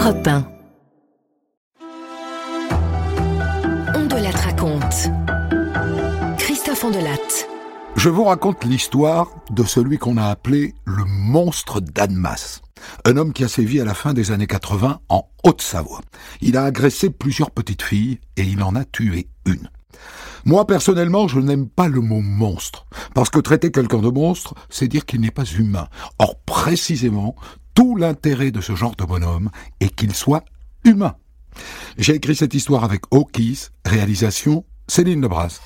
Europe 1. On de Latte raconte. Christophe Ondelatte. Je vous raconte l'histoire de celui qu'on a appelé le monstre d'Annemasse. Un homme qui a sévi à la fin des années 80 en Haute-Savoie. Il a agressé plusieurs petites filles et il en a tué une. Moi, personnellement, je n'aime pas le mot monstre, parce que traiter quelqu'un de monstre, c'est dire qu'il n'est pas humain. Or, précisément, tout l'intérêt de ce genre de bonhomme est qu'il soit humain. J'ai écrit cette histoire avec Hawkis, réalisation Céline Lebras.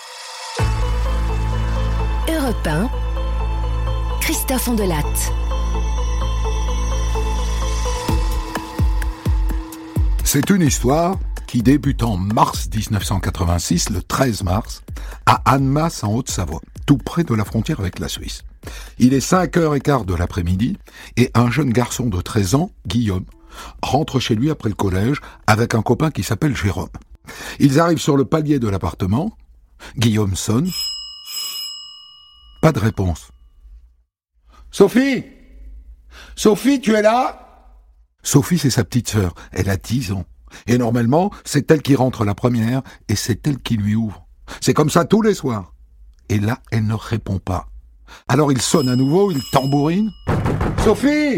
Europe 1, Christophe Ondelatte. C'est une histoire qui débute en mars 1986, le 13 mars, à Annemasse en Haute-Savoie, tout près de la frontière avec la Suisse. Il est 5h15 de l'après-midi et un jeune garçon de 13 ans, Guillaume, rentre chez lui après le collège avec un copain qui s'appelle Jérôme. Ils arrivent sur le palier de l'appartement. Guillaume sonne. Pas de réponse. Sophie ? Sophie, tu es là ? Sophie, c'est sa petite sœur. Elle a 10 ans. Et normalement, c'est elle qui rentre la première et c'est elle qui lui ouvre. C'est comme ça tous les soirs. Et là, elle ne répond pas. Alors il sonne à nouveau, il tambourine. Sophie !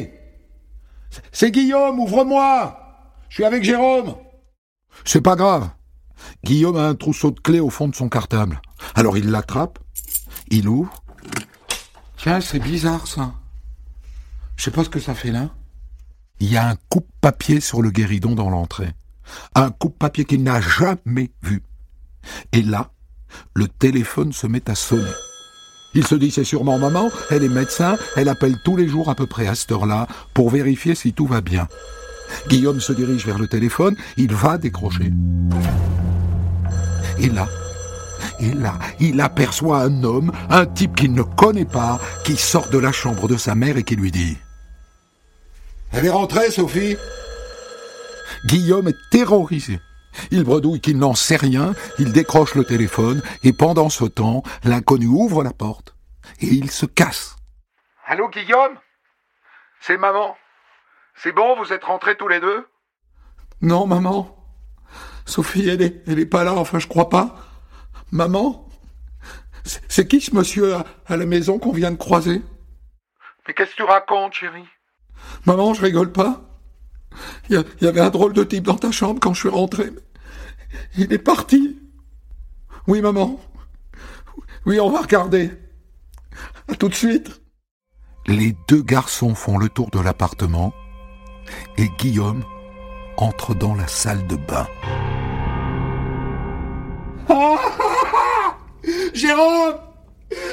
C'est Guillaume, ouvre-moi ! Je suis avec Jérôme. C'est pas grave. Guillaume a un trousseau de clés au fond de son cartable. Alors il l'attrape, il ouvre. Tiens, c'est bizarre ça. Je sais pas ce que ça fait là. Il y a un coupe-papier sur le guéridon dans l'entrée. Un coupe-papier qu'il n'a jamais vu. Et là, le téléphone se met à sonner. Il se dit, c'est sûrement maman, elle est médecin, elle appelle tous les jours à peu près à cette heure-là pour vérifier si tout va bien. Guillaume se dirige vers le téléphone, il va décrocher. Et là, il aperçoit un homme, un type qu'il ne connaît pas, qui sort de la chambre de sa mère et qui lui dit « Elle est rentrée, Sophie ?» Guillaume est terrorisé. Il bredouille qu'il n'en sait rien, il décroche le téléphone, et pendant ce temps, l'inconnu ouvre la porte, et il se casse. « Allô, Guillaume ? C'est maman. C'est bon, vous êtes rentrés tous les deux ? » ?»« Non, maman. Sophie, elle est pas là, enfin, je crois pas. Maman ? C'est qui ce monsieur à la maison qu'on vient de croiser ? » ?»« Mais qu'est-ce que tu racontes, chérie ? » ?»« Maman, je rigole pas. Il y avait un drôle de type dans ta chambre quand je suis rentré. Il est parti. Oui, maman. Oui, on va regarder. À tout de suite. Les deux garçons font le tour de l'appartement et Guillaume entre dans la salle de bain. Jérôme ! Jérôme !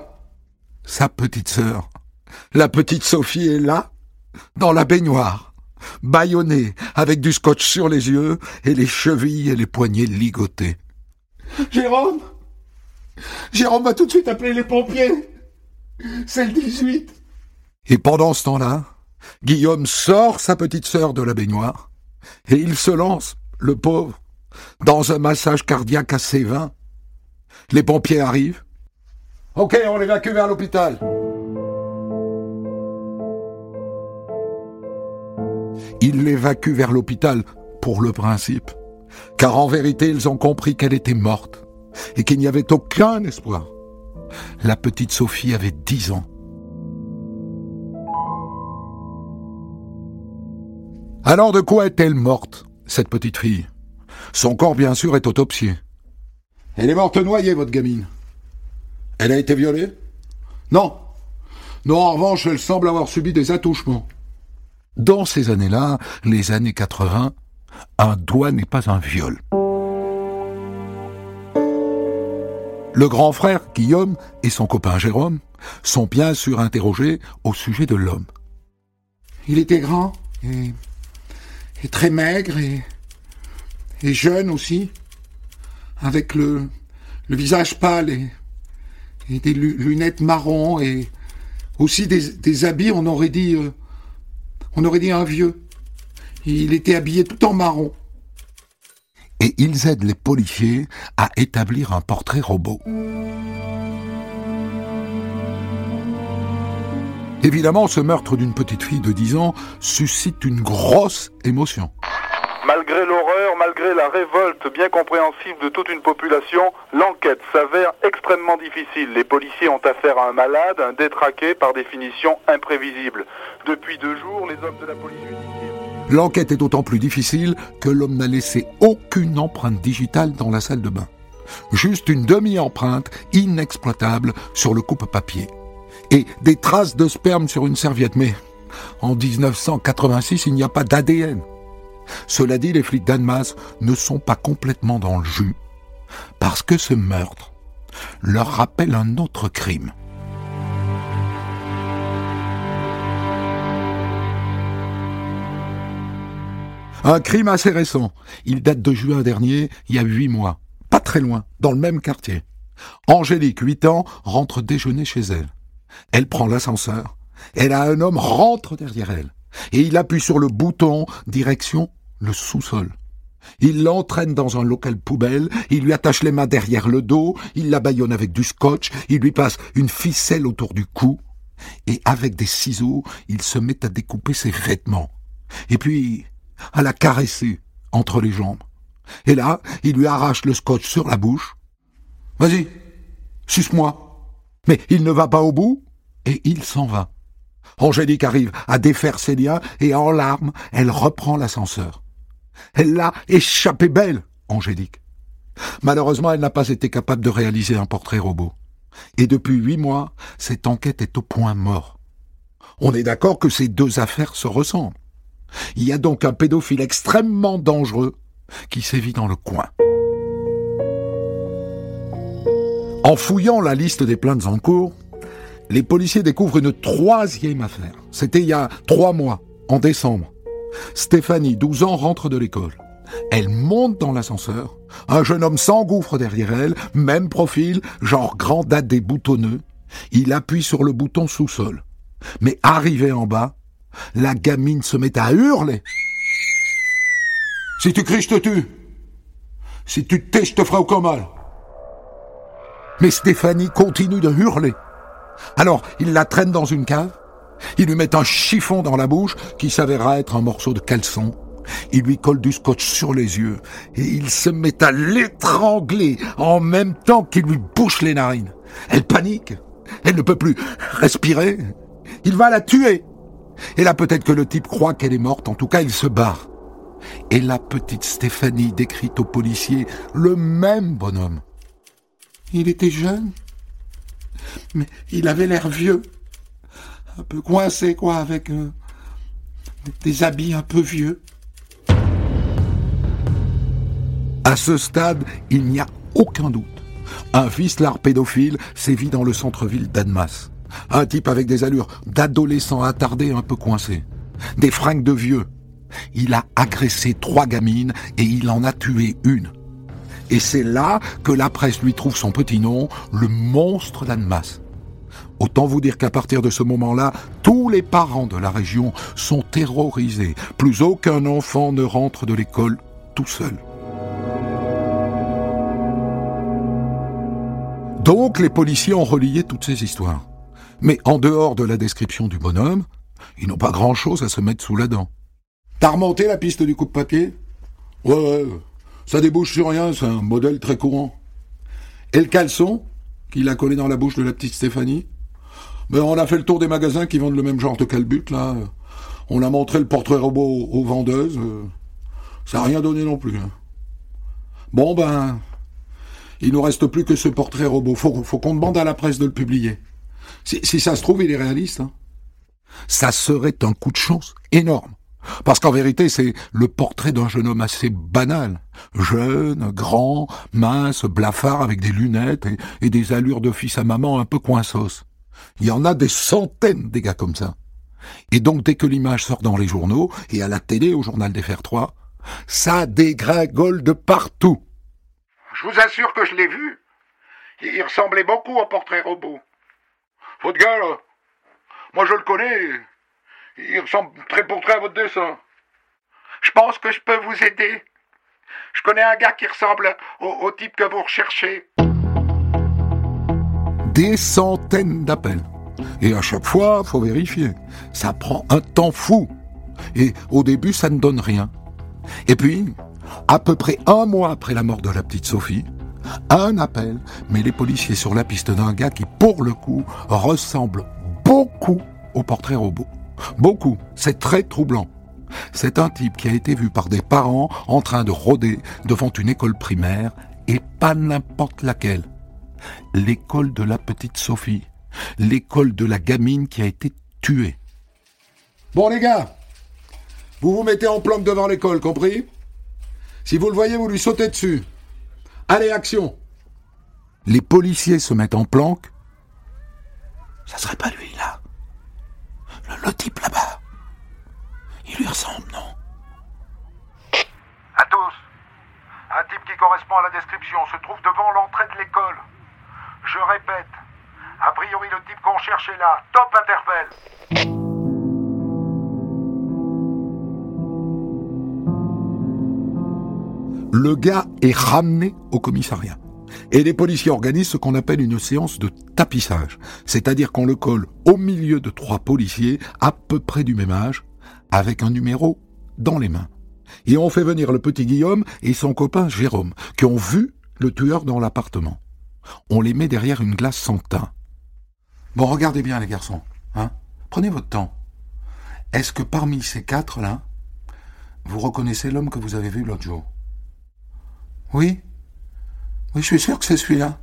Sa petite sœur, la petite Sophie, est là, dans la baignoire, bâillonnée, avec du scotch sur les yeux et les chevilles et les poignets ligotés. Jérôme va tout de suite appeler les pompiers. C'est le 18. Et pendant ce temps-là, Guillaume sort sa petite sœur de la baignoire et il se lance, le pauvre, dans un massage cardiaque à Sévin. Les pompiers arrivent. Ok, on l'évacue vers l'hôpital. Ils l'évacuent vers l'hôpital pour le principe, car en vérité, ils ont compris qu'elle était morte et qu'il n'y avait aucun espoir. La petite Sophie avait 10 ans. Alors de quoi est-elle morte, cette petite fille ? Son corps, bien sûr, est autopsié. Elle est morte noyée, votre gamine. Elle a été violée ? Non. Non, en revanche, elle semble avoir subi des attouchements. Dans ces années-là, les années 80, un doigt n'est pas un viol. Le grand frère, Guillaume, et son copain Jérôme sont bien sûr interrogés au sujet de l'homme. Il était grand et très maigre et jeune aussi, avec le visage pâle et des lunettes marron et aussi des habits, on aurait dit un vieux. Il était habillé tout en marron. Et ils aident les policiers à établir un portrait robot. Évidemment, ce meurtre d'une petite fille de 10 ans suscite une grosse émotion. Malgré l'horreur, malgré la révolte bien compréhensible de toute une population, l'enquête s'avère extrêmement difficile. Les policiers ont affaire à un malade, un détraqué, par définition imprévisible. Depuis 2 jours, les hommes de la police judiciaire... L'enquête est d'autant plus difficile que l'homme n'a laissé aucune empreinte digitale dans la salle de bain. Juste une demi-empreinte inexploitable sur le coupe-papier. Et des traces de sperme sur une serviette. Mais en 1986, il n'y a pas d'ADN. Cela dit, les flics d'Annemasse ne sont pas complètement dans le jus, parce que ce meurtre leur rappelle un autre crime. Un crime assez récent. Il date de juin dernier, il y a 8 mois. Pas très loin, dans le même quartier. Angélique, 8 ans, rentre déjeuner chez elle. Elle prend l'ascenseur. Elle a un homme rentre derrière elle. Et il appuie sur le bouton, direction le sous-sol. Il l'entraîne dans un local poubelle, il lui attache les mains derrière le dos, il la bâillonne avec du scotch, il lui passe une ficelle autour du cou, et avec des ciseaux, il se met à découper ses vêtements. Et puis, à la caresser entre les jambes. Et là, il lui arrache le scotch sur la bouche. « Vas-y, suce-moi !» Mais il ne va pas au bout, et il s'en va. Angélique arrive à défaire ses liens, et en larmes, elle reprend l'ascenseur. Elle l'a échappé belle, Angélique. Malheureusement, elle n'a pas été capable de réaliser un portrait robot. Et depuis 8 mois, cette enquête est au point mort. On est d'accord que ces 2 affaires se ressemblent. Il y a donc un pédophile extrêmement dangereux qui sévit dans le coin. En fouillant la liste des plaintes en cours, les policiers découvrent une 3e affaire. C'était il y a 3 mois, en décembre. Stéphanie, 12 ans, rentre de l'école. Elle monte dans l'ascenseur. Un jeune homme s'engouffre derrière elle, même profil, genre grand dadais boutonneux. Il appuie sur le bouton sous-sol. Mais arrivé en bas, la gamine se met à hurler. « Si tu cries, je te tue. Si tu te tais, je te ferai aucun mal. » Mais Stéphanie continue de hurler. Alors, il la traîne dans une cave. Il lui met un chiffon dans la bouche qui s'avéra être un morceau de caleçon. Il lui colle du scotch sur les yeux et il se met à l'étrangler en même temps qu'il lui bouche les narines. Elle panique. Elle ne peut plus respirer. Il va la tuer. Et là, peut-être que le type croit qu'elle est morte. En tout cas, il se barre. Et la petite Stéphanie décrit au policier le même bonhomme. Il était jeune, mais il avait l'air vieux. Un peu coincé, quoi, avec des habits un peu vieux. À ce stade, il n'y a aucun doute. Un vicelard pédophile sévit dans le centre-ville d'Annemasse. Un type avec des allures d'adolescent attardé un peu coincé. Des fringues de vieux. Il a agressé 3 gamines et il en a tué une. Et c'est là que la presse lui trouve son petit nom, le monstre d'Annemasse. Autant vous dire qu'à partir de ce moment-là, tous les parents de la région sont terrorisés. Plus aucun enfant ne rentre de l'école tout seul. Donc les policiers ont relié toutes ces histoires. Mais en dehors de la description du bonhomme, ils n'ont pas grand-chose à se mettre sous la dent. T'as remonté la piste du coupe-papier ? Ouais, ça débouche sur rien, c'est un modèle très courant. Et le caleçon, qu'il a collé dans la bouche de la petite Stéphanie ? Ben, on a fait le tour des magasins qui vendent le même genre de calbut, là. On a montré le portrait robot aux vendeuses. Ça n'a rien donné non plus. Hein. Bon, ben, il nous reste plus que ce portrait robot. Faut qu'on demande à la presse de le publier. Si ça se trouve, il est réaliste. Hein. Ça serait un coup de chance énorme. Parce qu'en vérité, c'est le portrait d'un jeune homme assez banal. Jeune, grand, mince, blafard avec des lunettes et des allures de fils à maman un peu coinsos. Il y en a des centaines des gars comme ça. Et donc, dès que l'image sort dans les journaux, et à la télé, au journal des Fers 3, ça dégringole de partout. Je vous assure que je l'ai vu. Il ressemblait beaucoup au portrait robot. Votre gars, là, moi je le connais. Il ressemble très pour très à votre dessin. Je pense que je peux vous aider. Je connais un gars qui ressemble au type que vous recherchez. Des centaines d'appels. Et à chaque fois, faut vérifier. Ça prend un temps fou. Et au début, ça ne donne rien. Et puis, à peu près 1 mois après la mort de la petite Sophie, un appel met les policiers sur la piste d'un gars qui, pour le coup, ressemble beaucoup au portrait robot. Beaucoup. C'est très troublant. C'est un type qui a été vu par des parents en train de rôder devant une école primaire, et pas n'importe laquelle. L'école de la petite Sophie. L'école de la gamine qui a été tuée. Bon les gars, vous vous mettez en planque devant l'école, compris ? Si vous le voyez, vous lui sautez dessus. Allez, action ! Les policiers se mettent en planque. Ça serait pas lui, là. Le type là-bas. Il lui ressemble, non ? À tous. Un type qui correspond à la description se trouve devant l'entrée de l'école. Je répète, a priori le type qu'on cherche est là. Top interpelle. Le gars est ramené au commissariat. Et les policiers organisent ce qu'on appelle une séance de tapissage. C'est-à-dire qu'on le colle au milieu de 3 policiers à peu près du même âge, avec un numéro dans les mains. Et on fait venir le petit Guillaume et son copain Jérôme, qui ont vu le tueur dans l'appartement. On les met derrière une glace sans teint. Bon, regardez bien les garçons, hein. Prenez votre temps. Est-ce que parmi ces 4-là, vous reconnaissez l'homme que vous avez vu l'autre jour ? Oui, je suis sûr que c'est celui-là.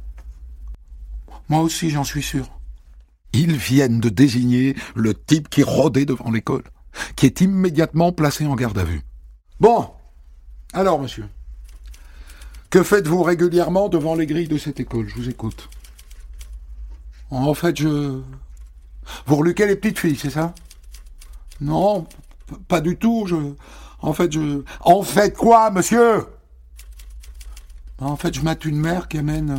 Moi aussi, j'en suis sûr. Ils viennent de désigner le type qui rôdait devant l'école, qui est immédiatement placé en garde à vue. Bon, alors monsieur, que faites-vous régulièrement devant les grilles de cette école ? Je vous écoute. En fait, Vous reluquez les petites filles, c'est ça ? Non, pas du tout, En fait quoi, monsieur ? En fait, je mate une mère qui amène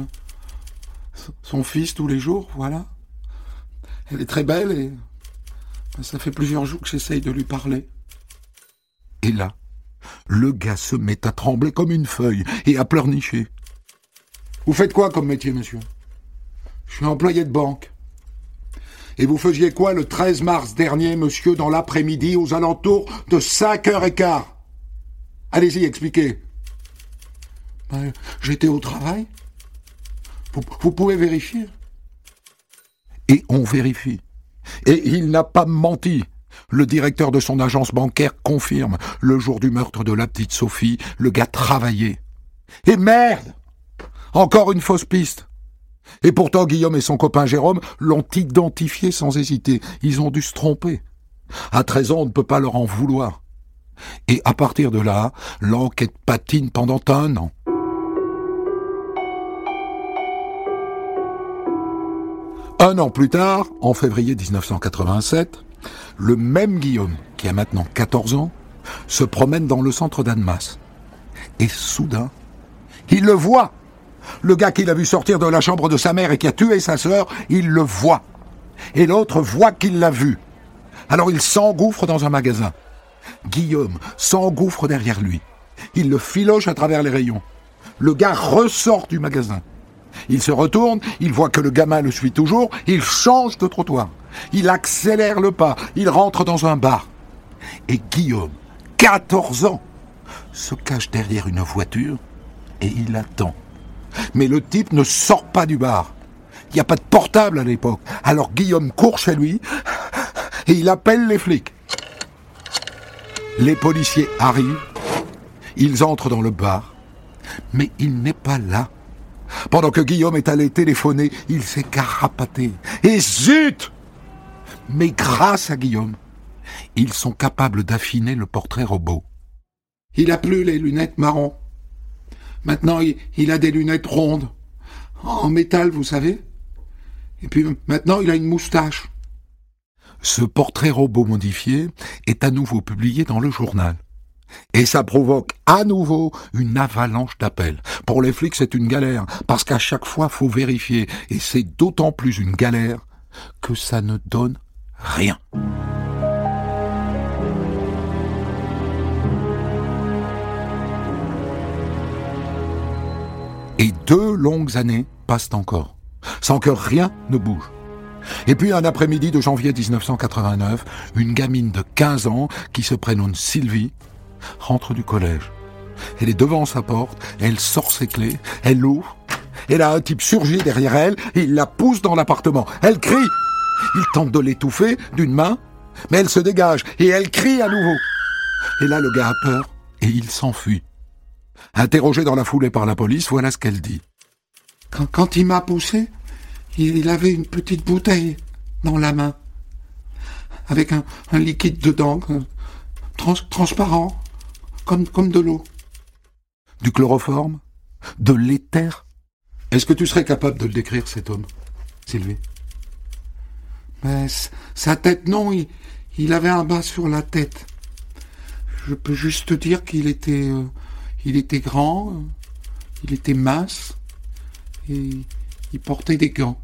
son fils tous les jours, voilà. Elle est très belle et ça fait plusieurs jours que j'essaye de lui parler. Et là, le gars se met à trembler comme une feuille et à pleurnicher. Vous faites quoi comme métier, monsieur ? Je suis employé de banque. Et vous faisiez quoi le 13 mars dernier, monsieur, dans l'après-midi, aux alentours de 5h15 ? Allez-y, expliquez. J'étais au travail. Vous pouvez vérifier. Et on vérifie. Et il n'a pas menti. Le directeur de son agence bancaire confirme. Le jour du meurtre de la petite Sophie, le gars travaillait. Et merde ! Encore une fausse piste. Et pourtant, Guillaume et son copain Jérôme l'ont identifié sans hésiter. Ils ont dû se tromper. À 13 ans, on ne peut pas leur en vouloir. Et à partir de là, l'enquête patine pendant 1 an. Un an plus tard, en février 1987, le même Guillaume, qui a maintenant 14 ans, se promène dans le centre d'Annemasse. Et soudain, il le voit. Le gars qu'il a vu sortir de la chambre de sa mère et qui a tué sa sœur, il le voit. Et l'autre voit qu'il l'a vu. Alors il s'engouffre dans un magasin. Guillaume s'engouffre derrière lui. Il le filoche à travers les rayons. Le gars ressort du magasin. Il se retourne, il voit que le gamin le suit toujours, il change de trottoir. Il accélère le pas, il rentre dans un bar. Et Guillaume, 14 ans, se cache derrière une voiture et il attend. Mais le type ne sort pas du bar. Il n'y a pas de portable à l'époque. Alors Guillaume court chez lui et il appelle les flics. Les policiers arrivent, ils entrent dans le bar, mais il n'est pas là. Pendant que Guillaume est allé téléphoner, il s'est carapaté. Et zut ! Mais grâce à Guillaume, ils sont capables d'affiner le portrait robot. Il n'a plus les lunettes marron. Maintenant, il a des lunettes rondes, en métal, vous savez. Et puis maintenant, il a une moustache. Ce portrait robot modifié est à nouveau publié dans le journal. Et ça provoque à nouveau une avalanche d'appels. Pour les flics, c'est une galère, parce qu'à chaque fois, faut vérifier. Et c'est d'autant plus une galère que ça ne donne rien. Et 2 longues années passent encore, sans que rien ne bouge. Et puis un après-midi de janvier 1989, une gamine de 15 ans, qui se prénomme Sylvie, rentre du collège. Elle est devant sa porte, elle sort ses clés, elle l'ouvre, et là un type surgit derrière elle, et il la pousse dans l'appartement. Elle crie. Il tente de l'étouffer d'une main, mais elle se dégage, et elle crie à nouveau. Et là le gars a peur, et il s'enfuit. Interrogée dans la foulée par la police, voilà ce qu'elle dit. Quand il m'a poussé, il avait une petite bouteille dans la main, avec un liquide dedans, transparent, comme de l'eau. Du chloroforme? De l'éther? Est-ce que tu serais capable de le décrire, cet homme, Sylvie? Mais sa tête, non, il avait un bas sur la tête. Je peux juste te dire qu'il était grand, il était mince, et il portait des gants.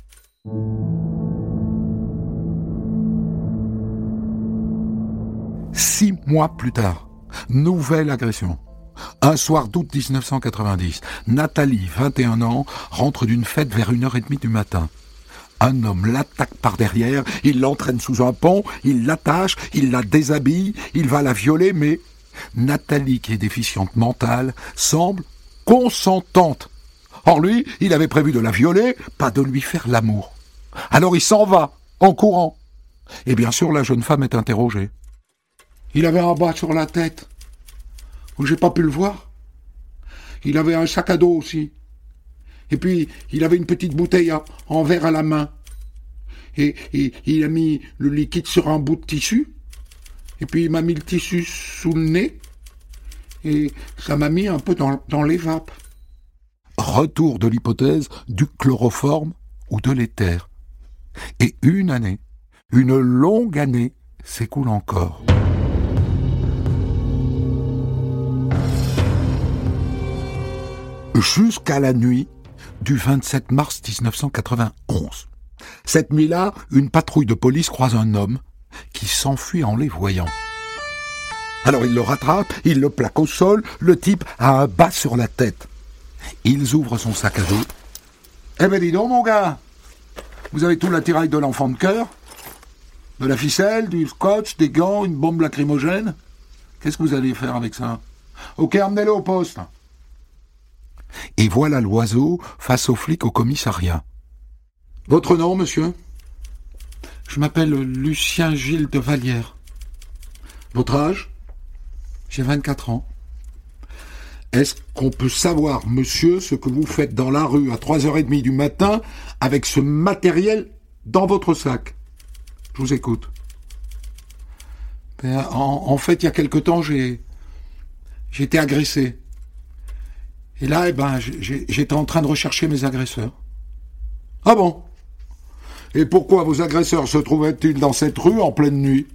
6 mois plus tard, nouvelle agression. Un soir d'août 1990, Nathalie, 21 ans, rentre d'une fête vers 1h30 du matin. Un homme l'attaque par derrière, il l'entraîne sous un pont, il l'attache, il la déshabille, il va la violer, mais Nathalie, qui est déficiente mentale, semble consentante. Or lui, il avait prévu de la violer, pas de lui faire l'amour. Alors il s'en va, en courant. Et bien sûr, la jeune femme est interrogée. Il avait un bas sur la tête, où j'ai pas pu le voir. Il avait un sac à dos aussi. Et puis, il avait une petite bouteille en verre à la main. Et il a mis le liquide sur un bout de tissu. Et puis, il m'a mis le tissu sous le nez. Et ça m'a mis un peu dans les vapes. Retour de l'hypothèse du chloroforme ou de l'éther. Et une année, une longue année, s'écoule encore. Jusqu'à la nuit du 27 mars 1991. Cette nuit-là, une patrouille de police croise un homme qui s'enfuit en les voyant. Alors il le rattrape, il le plaque au sol, le type a un bas sur la tête. Ils ouvrent son sac à dos. « Eh ben dis donc mon gars, vous avez tout l'attirail de l'enfant de cœur, de la ficelle, du scotch, des gants, une bombe lacrymogène. Qu'est-ce que vous allez faire avec ça? Ok, emmenez-le au poste. » Et voilà l'oiseau face aux flics au commissariat. « Votre nom, monsieur ?»« Je m'appelle Lucien Gilles de Vallière. »« Votre âge ?»« J'ai 24 ans. »« Est-ce qu'on peut savoir, monsieur, ce que vous faites dans la rue à 3h30 du matin avec ce matériel dans votre sac ? Je vous écoute. » En fait, il y a quelque temps, j'ai été agressé. Et là, j'étais en train de rechercher mes agresseurs. Ah bon? Et pourquoi vos agresseurs se trouvaient-ils dans cette rue en pleine nuit?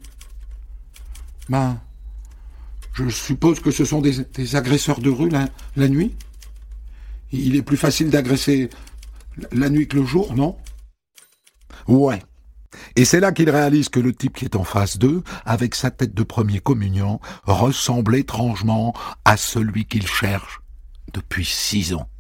Je suppose que ce sont des agresseurs de rue la nuit. Il est plus facile d'agresser la nuit que le jour, non? Ouais. Et c'est là qu'il réalise que le type qui est en face d'eux, avec sa tête de premier communiant, ressemble étrangement à celui qu'il cherche depuis 6 ans.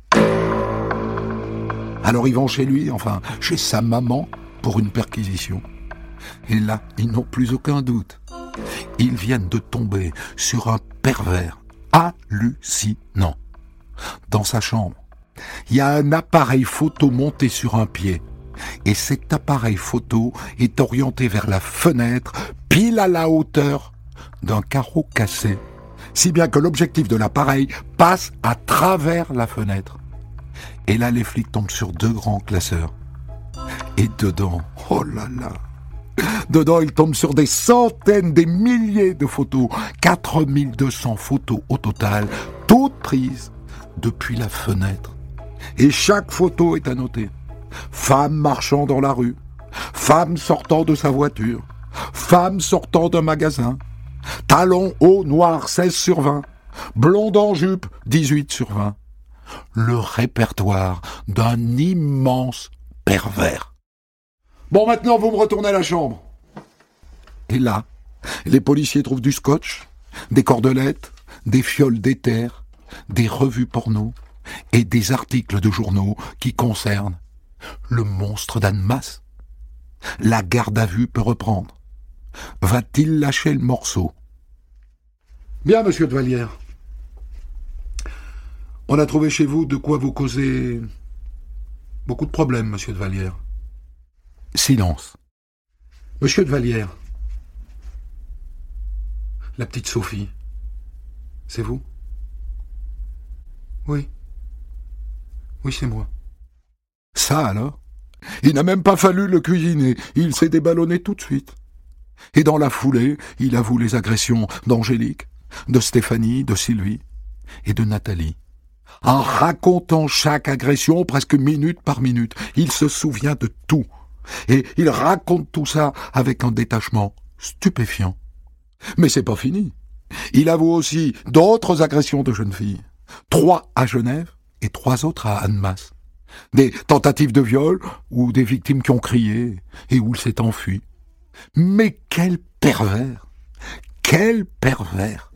Alors ils vont chez lui, enfin chez sa maman, pour une perquisition. Et là, ils n'ont plus aucun doute. Ils viennent de tomber sur un pervers hallucinant. Dans sa chambre, il y a un appareil photo monté sur un pied. Et cet appareil photo est orienté vers la fenêtre, pile à la hauteur d'un carreau cassé. Si bien que l'objectif de l'appareil passe à travers la fenêtre. Et là, les flics tombent sur 2 grands classeurs. Et dedans, oh là là, dedans, ils tombent sur des centaines, des milliers de photos, 4200 photos au total, toutes prises depuis la fenêtre. Et chaque photo est annotée. Femme marchant dans la rue, femme sortant de sa voiture, femme sortant d'un magasin, talons hauts noirs 16/20, blonde en jupe 18/20. Le répertoire d'un immense pervers. Bon, maintenant vous me retournez à la chambre. Et là, les policiers trouvent du scotch, des cordelettes, des fioles d'éther, des revues porno et des articles de journaux qui concernent le monstre d'Annemasse. La garde à vue peut reprendre. Va-t-il lâcher le morceau? Bien, monsieur de Vallière. On a trouvé chez vous de quoi vous causer beaucoup de problèmes, monsieur de Vallière. Silence. Monsieur de Vallière, la petite Sophie, c'est vous? Oui. Oui, c'est moi. Ça alors? Il n'a même pas fallu le cuisiner, il s'est déballonné tout de suite. Et dans la foulée, il avoue les agressions d'Angélique, de Stéphanie, de Sylvie et de Nathalie. En racontant chaque agression presque minute par minute, il se souvient de tout. Et il raconte tout ça avec un détachement stupéfiant. Mais c'est pas fini. Il avoue aussi d'autres agressions de jeunes filles. 3 à Genève et 3 autres à Annemasse. Des tentatives de viol ou des victimes qui ont crié et où il s'est enfui. Mais quel pervers! Quel pervers!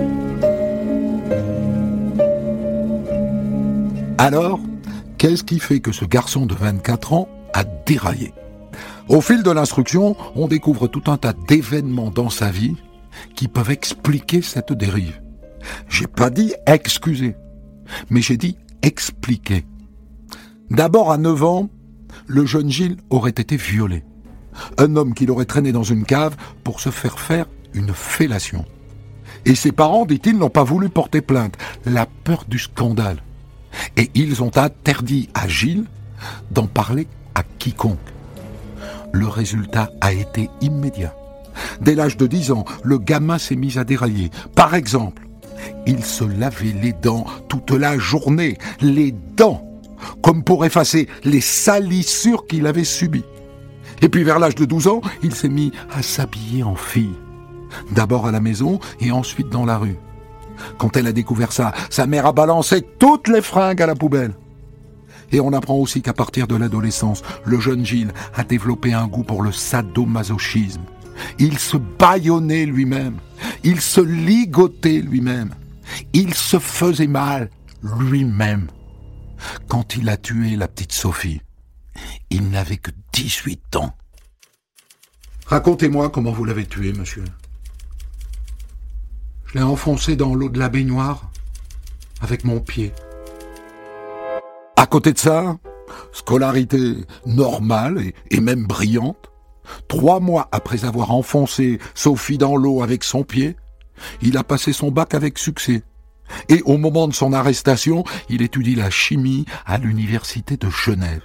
Alors, qu'est-ce qui fait que ce garçon de 24 ans a déraillé? Au fil de l'instruction, on découvre tout un tas d'événements dans sa vie qui peuvent expliquer cette dérive. J'ai pas dit excuser, mais j'ai dit expliquer. D'abord, à 9 ans, le jeune Gilles aurait été violé. Un homme qui l'aurait traîné dans une cave pour se faire une fellation. Et ses parents, dit-il, n'ont pas voulu porter plainte, la peur du scandale. Et ils ont interdit à Gilles d'en parler à quiconque. Le résultat a été immédiat. Dès l'âge de 10 ans, le gamin s'est mis à dérailler. Par exemple, il se lavait les dents toute la journée, les dents, comme pour effacer les salissures qu'il avait subies. Et puis vers l'âge de 12 ans, il s'est mis à s'habiller en fille. D'abord à la maison et ensuite dans la rue. Quand elle a découvert ça, sa mère a balancé toutes les fringues à la poubelle. Et on apprend aussi qu'à partir de l'adolescence, le jeune Gilles a développé un goût pour le sadomasochisme. Il se bâillonnait lui-même, il se ligotait lui-même, il se faisait mal lui-même. Quand il a tué la petite Sophie, il n'avait que 18 ans. Racontez-moi comment vous l'avez tué, monsieur. Je l'ai enfoncé dans l'eau de la baignoire avec mon pied. À côté de ça, scolarité normale et même brillante. 3 mois après avoir enfoncé Sophie dans l'eau avec son pied, il a passé son bac avec succès. Et au moment de son arrestation, il étudie la chimie à l'université de Genève.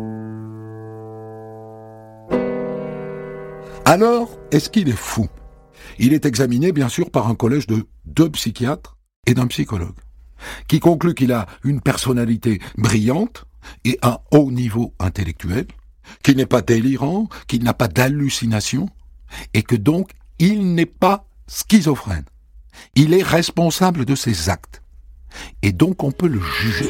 Alors, est-ce qu'il est fou? Il est examiné, bien sûr, par un collège de 2 psychiatres et d'un psychologue, qui conclut qu'il a une personnalité brillante et un haut niveau intellectuel, qu'il n'est pas délirant, qu'il n'a pas d'hallucination, et que donc, il n'est pas schizophrène. Il est responsable de ses actes. Et donc, on peut le juger.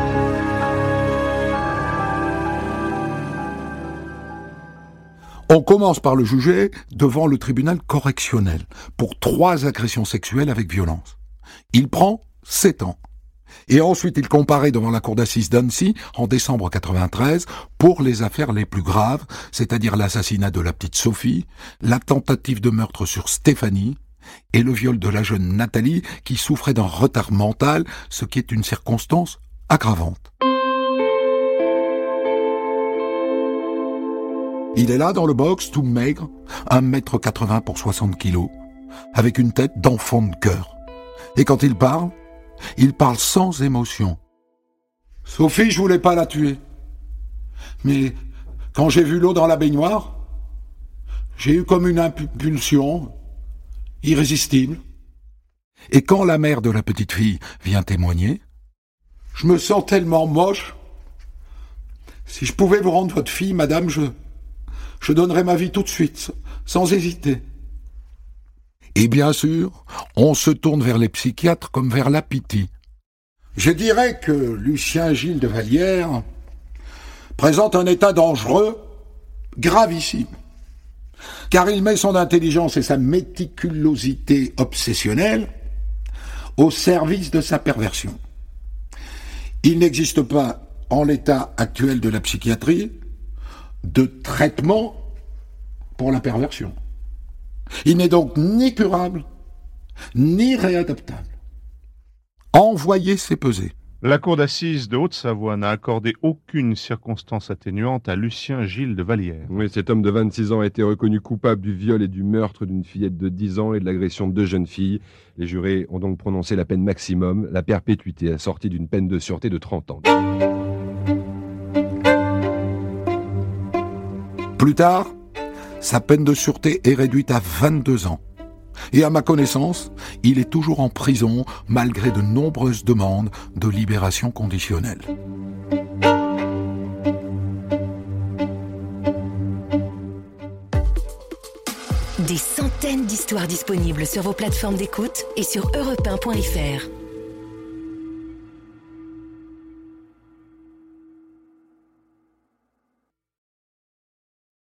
On commence par le juger devant le tribunal correctionnel pour 3 agressions sexuelles avec violence. Il prend 7 ans. Et ensuite, il comparaît devant la cour d'assises d'Annecy en décembre 1993 pour les affaires les plus graves, c'est-à-dire l'assassinat de la petite Sophie, la tentative de meurtre sur Stéphanie et le viol de la jeune Nathalie qui souffrait d'un retard mental, ce qui est une circonstance aggravante. Il est là dans le box, tout maigre, 1,80 m pour 60 kilos, avec une tête d'enfant de cœur. Et quand il parle sans émotion. Sophie, je voulais pas la tuer. Mais quand j'ai vu l'eau dans la baignoire, j'ai eu comme une impulsion irrésistible. Et quand la mère de la petite fille vient témoigner, je me sens tellement moche. Si je pouvais vous rendre votre fille, madame, je donnerais ma vie tout de suite, sans hésiter. Et bien sûr, on se tourne vers les psychiatres comme vers la pitié. Je dirais que Lucien Gilles de Vallière présente un état dangereux, gravissime, car il met son intelligence et sa méticulosité obsessionnelle au service de sa perversion. Il n'existe pas, en l'état actuel de la psychiatrie, de traitement pour la perversion. Il n'est donc ni curable, ni réadaptable. Envoyez ces pesées. La cour d'assises de Haute-Savoie n'a accordé aucune circonstance atténuante à Lucien Gilles de Vallière. Oui, cet homme de 26 ans a été reconnu coupable du viol et du meurtre d'une fillette de 10 ans et de l'agression de 2 jeunes filles. Les jurés ont donc prononcé la peine maximum, la perpétuité, assortie d'une peine de sûreté de 30 ans. Plus tard, sa peine de sûreté est réduite à 22 ans. Et à ma connaissance, il est toujours en prison malgré de nombreuses demandes de libération conditionnelle. Des centaines d'histoires disponibles sur vos plateformes d'écoute et sur europe1.fr.